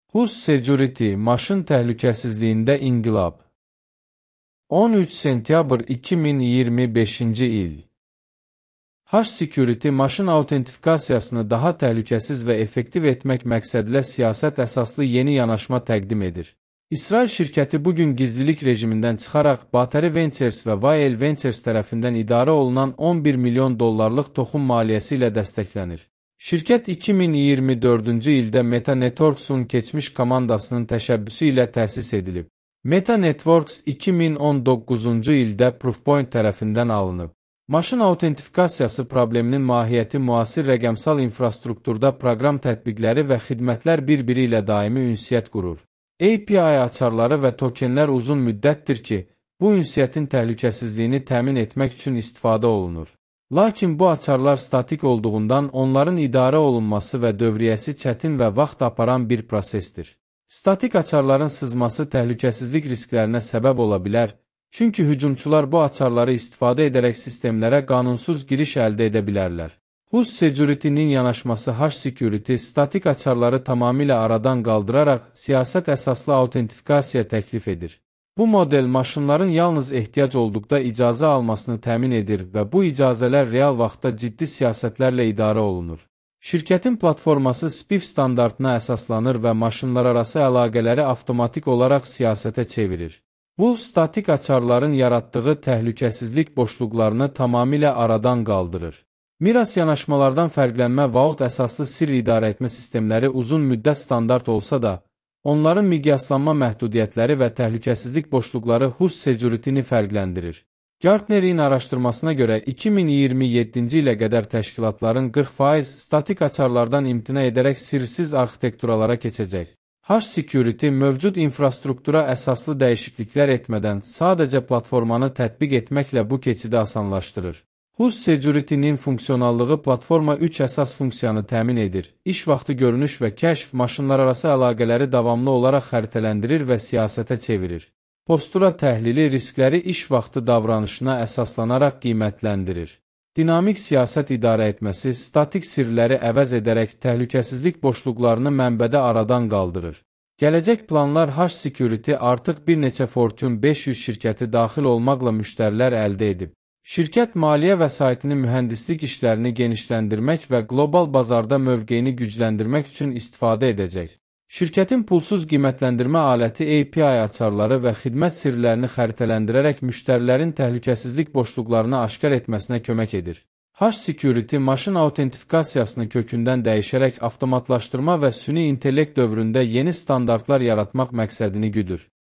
Hus Security maşın təhlükəsizliyində inqilab. 13 sentyabr 2025-ci il. Hash Security maşın autentifikasiyasını daha təhlükəsiz və effektiv etmək məqsədilə siyasət əsaslı yeni yanaşma təqdim edir. İsrail şirkəti bugün gizlilik rejimindən çıxaraq Battery Ventures və YL Ventures tərəfindən idarə olunan 11 milyon dollarlıq toxum maliyyəsi ilə dəstəklənir. Şirkət 2024-cü ildə Meta Networks'un keçmiş komandasının təşəbbüsü ilə təsis edilib. Meta Networks 2019-cu ildə Proofpoint tərəfindən alınıb. Maşın autentifikasiyası probleminin mahiyyəti müasir rəqəmsal infrastrukturda proqram tətbiqləri və xidmətlər bir-biri ilə daimi ünsiyyət qurur. API açarları və tokenlər uzun müddətdir ki, bu ünsiyyətin təhlükəsizliyini təmin etmək üçün istifadə olunur. Lakin bu açarlar statik olduğundan onların idarə olunması və dövriyyəsi çətin və vaxt aparan bir prosesdir. Statik açarların sızması təhlükəsizlik risklərinə səbəb ola bilər, çünki hücumçular bu açarları istifadə edərək sistemlərə qanunsuz giriş əldə edə bilərlər. Hus Security'nin yanaşması Hash Security statik açarları tamamilə aradan qaldıraraq siyasət əsaslı autentifikasiya təklif edir. Bu model maşınların yalnız ehtiyac olduqda icazə almasını təmin edir və bu icazələr real vaxtda ciddi siyasətlərlə idarə olunur. Şirkətin platforması SPIF standartına əsaslanır və maşınlararası əlaqələri avtomatik olaraq siyasətə çevirir. Bu, statik açarların yaratdığı təhlükəsizlik boşluqlarını tamamilə aradan qaldırır. Miras yanaşmalardan fərqlənmə vault əsaslı sirr idarə etmə sistemləri uzun müddət standart olsa da, onların miqyaslanma məhdudiyyətləri və təhlükəsizlik boşluqları Hus Security'ni fərqləndirir. Gartner'in araşdırmasına görə 2027-ci ilə qədər təşkilatların 40% statik açarlardan imtina edərək sirsiz arxitekturalara keçəcək. Hash Security mövcud infrastruktura əsaslı dəyişikliklər etmədən sadəcə platformanı tətbiq etməklə bu keçidi asanlaşdırır. Hus Security'nin funksionallığı platforma 3 əsas funksiyanı təmin edir. İş vaxtı görünüş və kəşf maşınlararası əlaqələri davamlı olaraq xəritələndirir və siyasətə çevirir. Postura təhlili riskləri iş vaxtı davranışına əsaslanaraq qiymətləndirir. Dinamik siyasət idarə etməsi statik sirləri əvəz edərək təhlükəsizlik boşluqlarını mənbədə aradan qaldırır. Gələcək planlar Hash Security artıq bir neçə Fortune 500 şirkəti daxil olmaqla müştərilər əldə edib. Şirkət maliyyə vəsaitini mühəndislik işlərini genişləndirmək və qlobal bazarda mövqeyini gücləndirmək üçün istifadə edəcək. Şirkətin pulsuz qiymətləndirmə aləti API açarları və xidmət sirlərini xəritələndirərək müştərilərin təhlükəsizlik boşluqlarını aşkar etməsinə kömək edir. Hash Security maşın autentifikasiyasını kökündən dəyişərək avtomatlaşdırma və süni intellekt dövründə yeni standartlar yaratmaq məqsədini güdür.